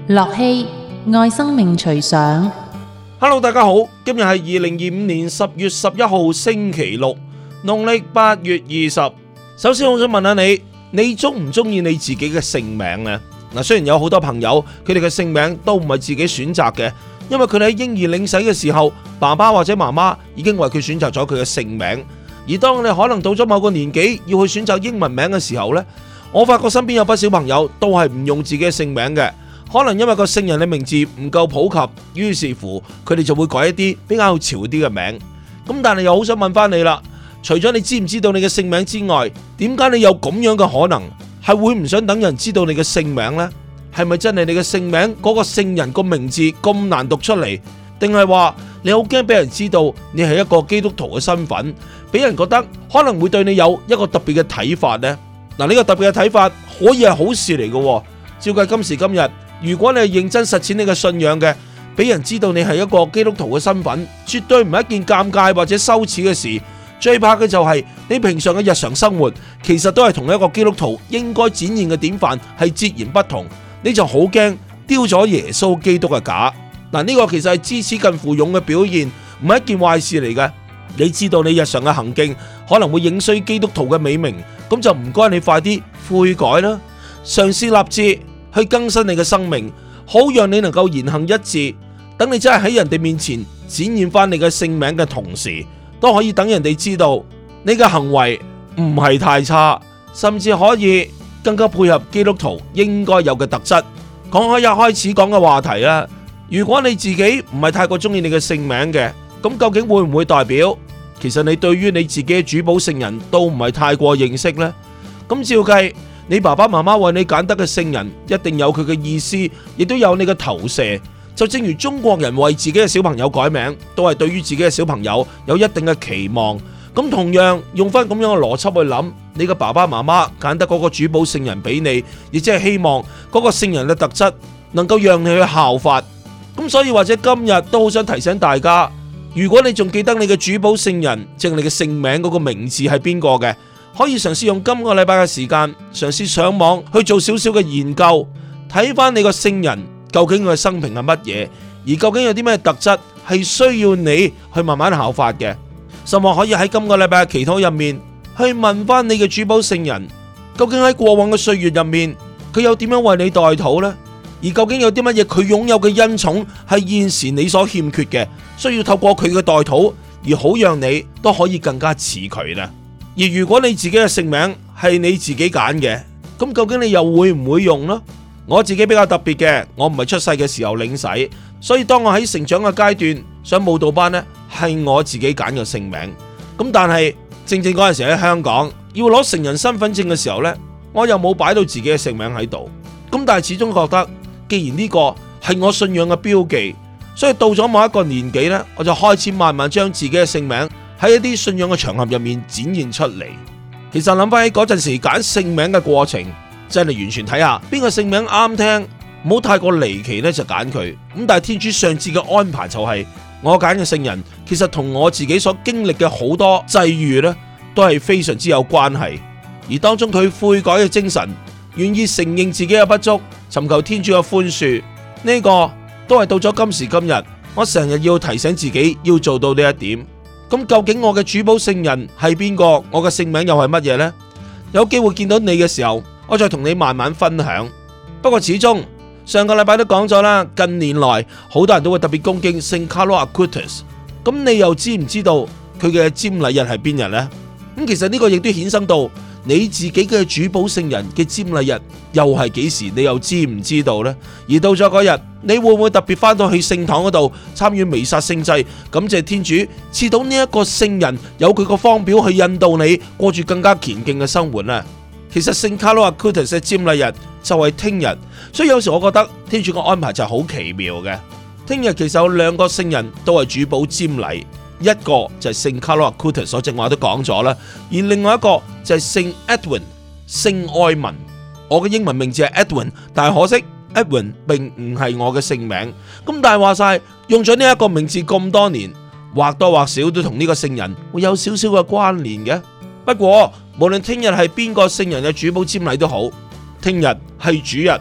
樂熙愛生命隨想。 Hello， 大家好，今日係2025年10月11號星期六，農曆8月20。首先我想問下你中唔中意你自己嘅姓名呢？雖然有好多朋友佢哋嘅姓名都唔係自己選擇嘅，因為佢哋喺嬰兒領洗嘅時候，爸爸或者媽媽已經為佢選擇咗佢嘅姓名。而當你可能到咗某個年紀要去選擇英文名嘅時候呢，我發覺身邊有不少朋友都係唔用自己嘅姓名嘅。可能因為個聖人嘅名字唔夠普及，於是乎佢哋就會改一啲比較潮啲嘅名。咁但係又好想問翻你啦，除咗你知唔知道你嘅姓名之外，點解你有咁樣嘅可能係會唔想等人知道你嘅姓名呢？係咪真係你嘅姓名嗰個聖人個名字咁難讀出嚟，定係話你好驚俾人知道你係一個基督徒嘅身份，俾人覺得可能會對你有一個特別嘅睇法呢？嗱，呢個特別嘅睇法可以係好事嚟嘅。照計今時今日，如果你係認真實踐你嘅信仰嘅，俾人知道你係一個基督徒嘅身份，絕對唔係一件尷尬或者羞恥嘅事。最怕嘅就係你平常嘅日常生活，其實都係同一個基督徒應該展現嘅典範係截然不同，你就好驚丟咗耶穌基督嘅架。嗱，呢個其實係知恥近乎勇嘅表現，唔係一件壞事嚟嘅。你知道你日常嘅行徑可能會影衰基督徒嘅美名，咁就唔該你快啲悔改啦，嘗試立志去更新你嘅生命，好讓你能夠言行一致。等你真係喺人哋面前展現翻你嘅姓名嘅同時，都可以等人哋知道你嘅行為唔係太差，甚至可以更加配合基督徒應該有嘅特質。講開一開始講嘅話題啦，如果你自己唔係太過中意你嘅姓名嘅，咁究竟會唔會代表其實你對於你自己嘅主保聖人都唔係太過認識呢？咁照計，你爸爸媽媽為你揀得嘅聖人一定有佢嘅意思，亦都有你嘅投射。就正如中國人為自己嘅小朋友改名，都係對於自己嘅小朋友有一定嘅期望。咁同樣用翻咁樣嘅邏輯去諗，你嘅爸爸媽媽揀得嗰個主保聖人俾你，亦即係希望嗰個聖人嘅特質能夠讓你去效法。咁所以或者今日都好想提醒大家，如果你仲記得你嘅主保聖人，即係你嘅姓名嗰個名字係邊個嘅，可以嘗試用今個禮拜嘅時間，嘗試上網去做少少嘅研究，睇翻你個聖人究竟佢嘅生平係乜嘢，而究竟有啲咩特質係需要你去慢慢效法嘅。甚至可以喺今個禮拜嘅祈禱入面去問翻你嘅主保聖人，究竟喺過往嘅歲月入面，佢有點樣為你代禱呢？而究竟有啲乜嘢佢擁有嘅恩寵係現時你所欠缺嘅，需要透過佢嘅代禱，而好讓你都可以更加似佢呢？而如果你自己嘅姓名係你自己揀嘅，咁究竟你又會唔會用呢？我自己比較特別嘅，我唔係出世嘅時候領洗，所以當我喺成長嘅階段上舞蹈班呢，係我自己揀嘅姓名。咁但係正嗰陣時喺香港要攞成人身份證嘅時候呢，我又冇擺到自己嘅姓名喺度。咁但係始終覺得，既然呢個係我信仰嘅標記，所以到咗某一個年紀呢，我就開始慢慢將自己嘅姓名喺一啲信仰嘅場合入面展現出嚟。其實諗翻起嗰陣時揀姓名嘅過程，真係完全睇下邊個姓名啱聽，唔好太過離奇呢就揀佢。咁但係天主上次嘅安排就係，我揀嘅聖人其實同我自己所經歷嘅好多際遇呢，都係非常之有關係。而當中佢悔改嘅精神，願意承認自己嘅不足，尋求天主嘅寬恕，呢個都係到咗今時今日，我成日要提醒自己要做到呢一點。咁究竟我嘅主保聖人係邊個？我嘅姓名又係乜嘢呢？有機會見到你嘅時候，我再同你慢慢分享。不過始終上個禮拜都講咗啦，近年來好多人都會特別恭敬聖卡羅阿庫特斯。咁你又知唔知道佢嘅瞻禮日係邊日呢？咁其實呢個亦都衍生到你自己嘅主保聖人嘅瞻禮日又係幾時？你又知唔知道呢？而到咗嗰日，你會唔會特別翻到去聖堂嗰度參與彌撒聖祭，感謝天主賜到呢一個聖人有佢個方表去引導你過住更加虔敬嘅生活呢？其實聖卡羅阿庫特斯嘅瞻禮日就係聽日，所以有時我覺得天主嘅安排就係好奇妙嘅。聽日其實有兩個聖人都係主保瞻禮，一個就係聖卡羅阿庫特斯，我正話都講咗啦，而另外一個就係聖 Edwin 聖愛文。我嘅英文名字係 Edwin， 但係可惜 Edwin 並唔係我嘅姓名。咁但係話晒用咗呢一個名字咁多年，或多或少都同呢個聖人會有少少嘅關聯嘅。不過無論聽日係邊個聖人嘅主保瞻禮都好，聽日係主日，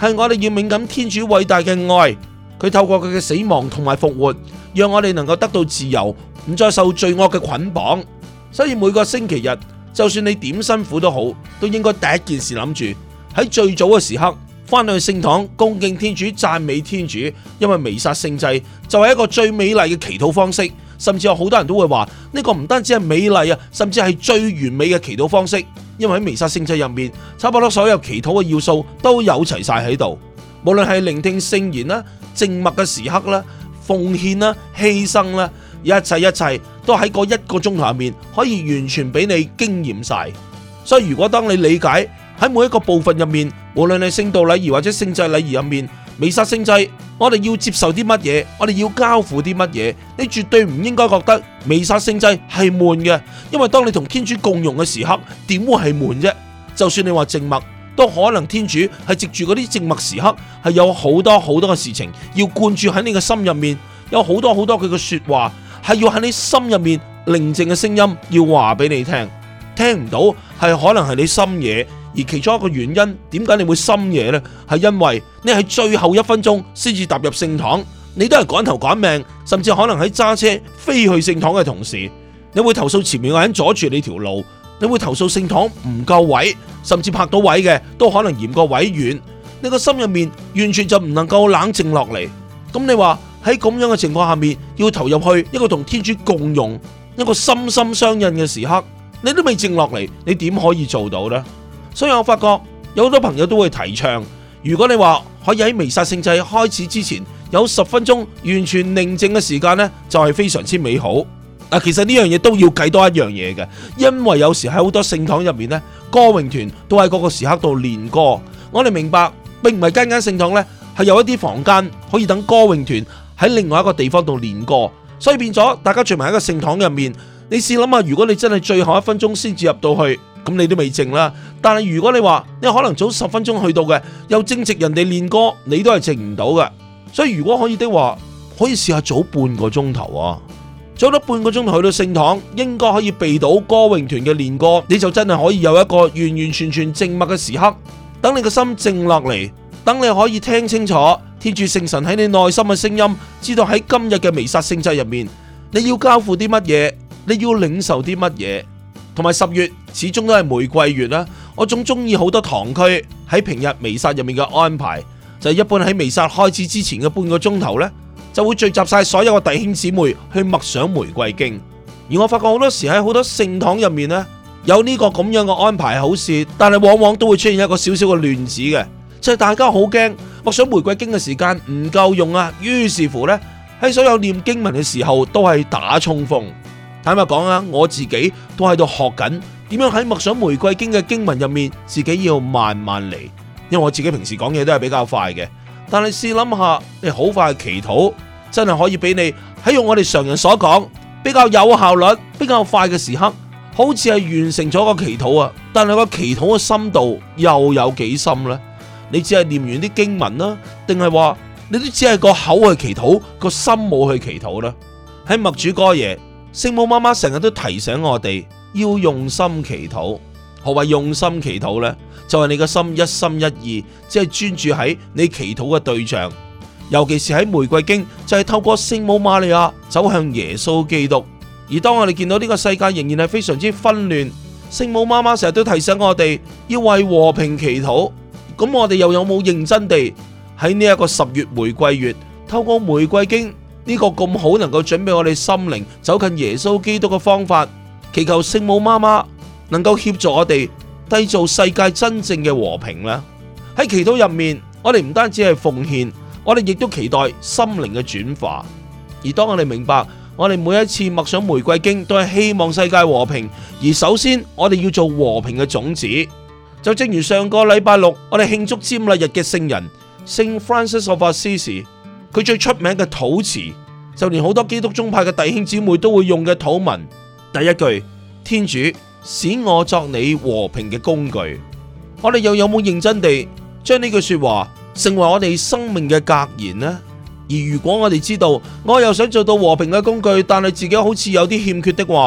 係我哋要敏感天主偉大嘅愛，佢透過佢嘅死亡同埋復活，讓我哋能夠得到自由，唔再受罪惡嘅捆綁。所以每個星期日，就算你點辛苦都好，都應該第一件事諗住喺最早嘅時刻翻去聖堂恭敬天主、讚美天主，因為彌撒聖祭就係一個最美麗嘅祈禱方式。甚至有好多人都會話呢個唔單止係美麗啊，甚至係最完美嘅祈禱方式。因為喺彌撒聖祭入面，差不多所有祈禱嘅要素都有齊晒喺度，無論係聆聽聖言啦、靜默嘅時刻啦、奉獻啦、犧牲啦，一切都喺嗰1個鐘頭入面可以完全俾你經驗晒。所以如果當你理解喺每一個部分入面，無論係聖道禮儀或者聖祭禮儀入面，彌撒聖祭我哋要接受啲乜嘢，我哋要交付啲乜嘢，你絕對唔應該覺得彌撒聖祭係悶嘅，因為當你同天主共融嘅時刻，點會係悶啫？就算你話靜默，都可能天主係藉住嗰啲靜默時刻，係有好多嘅事情要灌注喺你嘅心入面，有好多佢嘅說話係要喺你心入面寧靜嘅聲音要話俾你聽，聽唔到係可能係你深夜。而其中一個原因，點解你會深夜呢？係因為你喺最後1分鐘先至踏入聖堂，你都係趕頭趕命，甚至可能喺揸車飛去聖堂嘅同時，你會投訴前面嘅人阻住你條路，你會投訴聖堂唔夠位，甚至拍到位嘅都可能嫌個位遠，你個心入面完全就唔能夠冷靜落嚟。咁你話喺咁樣嘅情況下面，要投入去一個同天主共融、一個心心相印嘅時刻，你都未靜落嚟，你點可以做到呢？所以我發覺有好多朋友都會提倡，如果你話可以喺彌撒聖祭開始之前有10分鐘完全寧靜嘅時間呢，就係非常之美好。其實呢樣嘢都要計多一樣嘢嘅，因為有時喺好多聖堂入面呢，歌詠團都喺嗰個時刻度練歌。我哋明白並唔係間間聖堂呢係有一啲房間可以等歌詠團喺另外一個地方度練歌，所以變咗大家聚埋喺一個聖堂入面。你試諗下，如果你真係最後1分鐘先至入到去，咁你都未靜啦。但係如果你話你可能早10分鐘去到嘅，又正值人哋練歌，你都係靜唔到嘅。所以如果可以的話，可以試下早半個鐘頭啊，早咗半個鐘頭去到聖堂，應該可以避到歌詠團嘅練歌，你就真係可以有一個完完全全靜默嘅時刻，等你個心靜落嚟，等你可以聽清楚天主聖神喺你內心嘅聲音，知道喺今日嘅彌撒聖祭入面，你要交付啲乜嘢，你要領受啲乜嘢。同埋10月始終都係玫瑰月啦，我仲中意好多堂區喺平日彌撒入面嘅安排，就係一般喺彌撒開始之前嘅半個鐘頭呢，就會聚集晒所有嘅弟兄姊妹去默想玫瑰經。而我發覺好多時喺好多聖堂入面呢，有呢個咁樣嘅安排係好事，但係往往都會出現一個少少嘅亂子嘅，就係大家好驚默想玫瑰經嘅時間唔夠用啊，於是乎呢，喺所有念經文嘅時候都係打衝鋒。坦白講啊，我自己都喺度學緊點樣喺默想玫瑰經嘅經文入面，自己要慢慢嚟。因為我自己平時講嘢都係比較快嘅，但係試諗下，你好快嘅祈禱真係可以俾你喺用我哋常人所講比較有效率、比較快嘅時刻，好似係完成咗個祈禱啊！但係個祈禱嘅深度又有幾深呢？你只係念完啲經文啦，定係話你都只係個口去祈禱，個心冇去祈禱呢？喺默主哥耶，聖母媽媽成日都提醒我哋要用心祈禱。何謂用心祈禱呢？就係你個心一心一意，只係專注喺你祈禱嘅對象。尤其是喺玫瑰經，就係透過聖母瑪利亞走向耶穌基督。而當我哋見到呢個世界仍然係非常之紛亂，聖母媽媽成日都提醒我哋要為和平祈禱。咁我哋又有冇認真地喺呢一個10月玫瑰月，透過玫瑰經呢個咁好能夠準備我哋心靈走近耶穌基督嘅方法，祈求聖母媽媽能夠協助我哋締造世界真正嘅和平呢？喺祈禱入面，我哋唔單止係奉獻，我哋亦都期待心靈嘅轉化。而當我哋明白，我哋每一次默想玫瑰經都係希望世界和平，而首先我哋要做和平嘅種子。就正如上個禮拜六我哋慶祝瞻禮日嘅聖人聖 Francis of Assisi， 佢最出名嘅禱詞，就連好多基督宗派嘅弟兄姊妹都會用嘅禱文，第一句：天主使我作你和平嘅工具。我哋又有冇認真地將呢句說話成為我哋生命嘅格言呢？而如果我哋知道我又想做到和平嘅工具，但係自己好似有啲欠缺的話，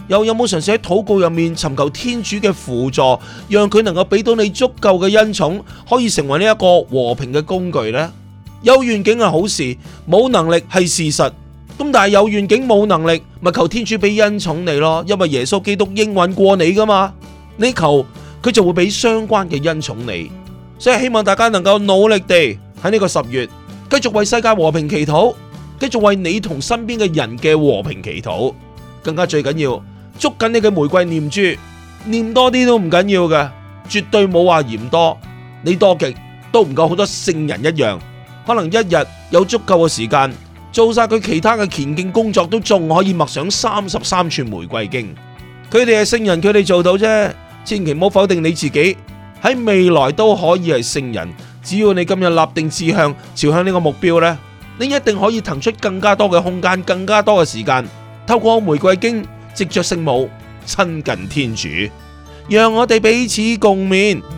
又有冇嘗試喺禱告入面尋求天主嘅輔助，讓佢能夠俾到你足夠嘅恩寵，可以成為呢一個和平嘅工具呢？有願景係好事，冇能力係事實。咁但係有願景冇能力，咪求天主俾恩寵你咯，因為耶穌基督應允過你噶嘛，你求佢就會俾相關嘅恩寵你。所以希望大家能夠努力地喺呢個10月，繼續為世界和平祈禱，繼續為你同身邊嘅人嘅和平祈禱。更加最緊要，捉緊你嘅玫瑰念珠，念多啲都唔緊要嘅，絕對冇話嫌多，你多極都唔夠好多聖人一樣，可能一日有足夠嘅時間做晒佢其他嘅虔敬工作，都仲可以默想33串玫瑰經。佢哋係聖人，佢哋做到啫，千祈唔好否定你自己，喺未來都可以係聖人。只要你今日立定志向，朝向呢個目標呢，你一定可以騰出更加多嘅空間，更加多嘅時間，透過玫瑰經，藉着聖母親近天主，讓我哋彼此共勉。